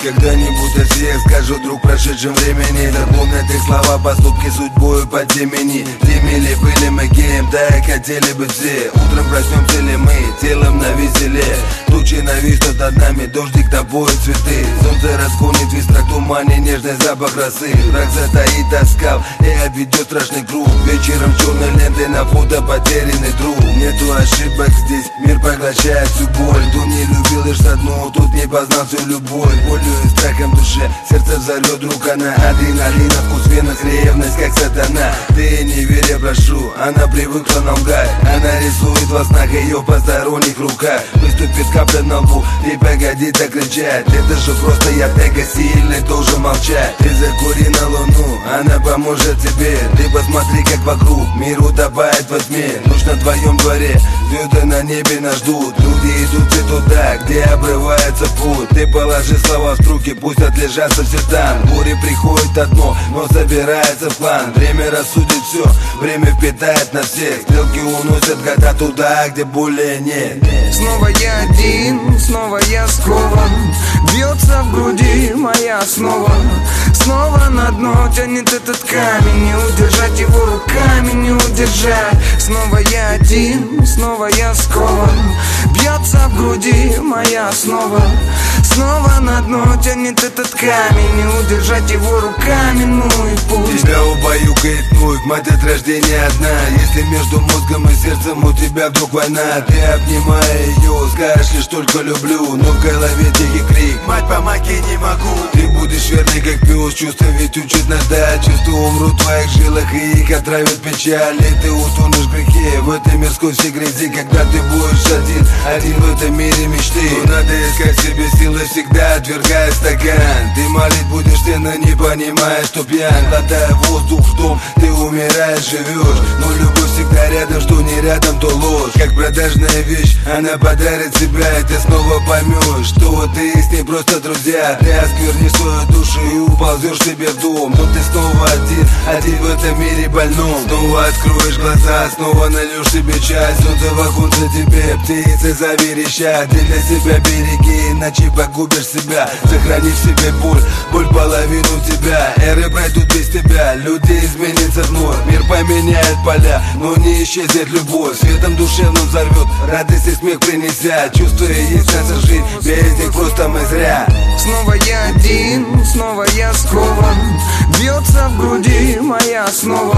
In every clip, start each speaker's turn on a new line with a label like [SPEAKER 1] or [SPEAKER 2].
[SPEAKER 1] Когда-нибудь о всех скажу, друг, прошедшем времени. Запомнят их слова, поступки судьбою под темени. Теми были мы кем, так хотели бы все. Утром проснемся ли мы, телом навеселе. Тучи нависнут над нами, дождик напоит цветы. Солнце расклонит весь трак тумане, нежный запах росы. Враг затаит, тоскав и обведет страшный круг. Вечером черной лентой на фото потерянный друг. Нету ошибок здесь, мир поглощает всю боль. Кто не любил лишь одну, тут не познал всю любовь. Болью и страхом в душе, сердце взорвет рук она. Адреналин, вкус в венах, ревность как сатана. Ты не веря, прошу, она привыкла нам лгать. Она рисует во снах ее в посторонних руках. Выступит капля на лбу, и погоди так кричать. Это же просто я эго сильный, должен молчать. Ты закури на луну, она поможет тебе. Ты посмотри, как вокруг мир утопает во тьме. Ночь на твоем дворе, звезды на небе нас ждут. Люди идут все туда, где обрывается путь. Ты положи слова в струки, пусть отлежатся все там. Буря приходит одно, но собирается в план. Время рассудит все, время впитает на всех. Стрелки уносят года туда, где более нет.
[SPEAKER 2] Снова я один, снова я скован. Бьется в груди моя основа. Снова на дно тянет этот камень. Не удержать его руками, не удержать. Снова я один, снова я скован. Бьется в груди моя основа. Снова на дно тянет этот камень. Не удержать его руками, ну и пусть.
[SPEAKER 1] Тебя убаюкает вновь, мать от рождения одна. Если между мозгом и сердцем у тебя вдруг война, ты обнимая ее, скажешь лишь только люблю. Но в голове тихий крик: мать, помоги, не могу. Ты будешь верный как пес, чувства ведь учат нас ждать. Чувства умрут в твоих жилах и их отравит печаль. И ты утонешь в грехе, в этой мирской всей грязи. Когда ты будешь один в этом мире мечты, то надо искать в себе силы, всегда отвергая стакан. Ты молить будешь ценно, не понимая, что пьян. Глотая воздух в том, ты умираешь, живешь. Но любовь всегда рядом, что не рядом, то ложь. Как продажная вещь, она подарит себя, и ты снова поймешь, что ты с ней просто друзья. Ты осквернишь свою душу и уползешь себе в дом. Но ты снова один в этом мире больном. Снова откроешь глаза, снова нальешь себе чай. Солнце в оконце тебе, птицы заверещат. Ты для себя береги, иначе погубишь себя. Сохрани в себе боль половину тебя. Эры пройдут без тебя, люди изменятся вновь. Мир поменяет поля, но не исчезнет любовь. Светом душевным взорвет, радость и смех принеся. Чувства и есть наша жизнь, без них просто мы зря.
[SPEAKER 2] Снова я один, снова я скован. Бьется в груди моя основа.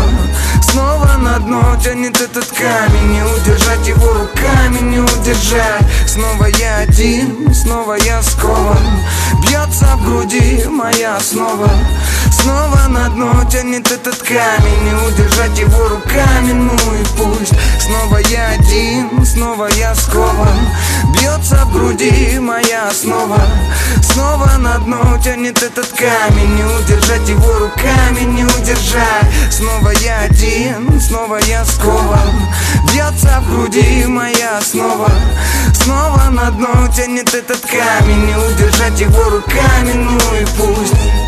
[SPEAKER 2] Снова на дно тянет этот камень. Не удержать его руками, не удержать. Снова я один, снова я скован. Бьется в груди моя основа. Снова на дно тянет этот камень. Не удержать его руками, ну и пусть. Снова я один, снова я скован. Бьется в груди моя основа. Снова на дно тянет этот камень. Не удержать его руками, не удержать. Снова я один, снова я скован. Бьется в груди моя основа. Снова на дно тянет этот камень. Не удержать его руками, ну и пусть.